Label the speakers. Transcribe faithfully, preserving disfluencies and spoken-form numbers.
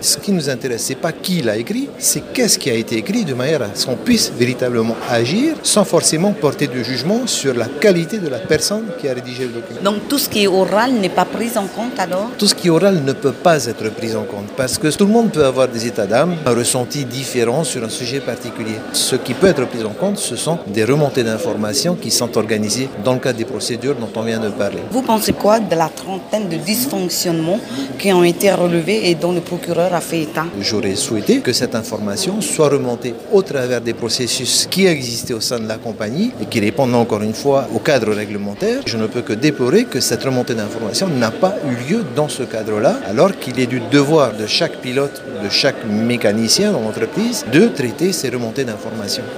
Speaker 1: Ce qui nous intéresse, c'est pas qui l'a écrit, c'est qu'est-ce qui a été écrit de manière à ce qu'on puisse véritablement agir sans forcément porter de jugement sur la qualité de la personne qui a rédigé le document.
Speaker 2: Donc tout ce qui est oral n'est pas pris en compte alors?
Speaker 1: Tout ce qui est oral ne peut pas être pris en compte parce que tout le monde peut avoir des états d'âme, un ressenti différent sur un sujet particulier. Ce qui peut être pris en compte, ce sont des remontées d'informations qui sont organisées dans le cadre des procédures dont on vient de parler.
Speaker 2: Vous pensez quoi de la trentaine de dysfonctionnements qui ont été relevés et dont le procureur a fait état?
Speaker 1: J'aurais souhaité que cette information soit remontée au travers des processus qui existaient au sein de la compagnie et qui répondent encore une fois au cadre réglementaire. Je ne peux que déplorer que cette remontée d'informations n'a pas eu lieu dans ce cadre-là, alors qu'il est du devoir de chaque pilote, de chaque mécanicien dans l'entreprise de traiter ces remontées d'informations.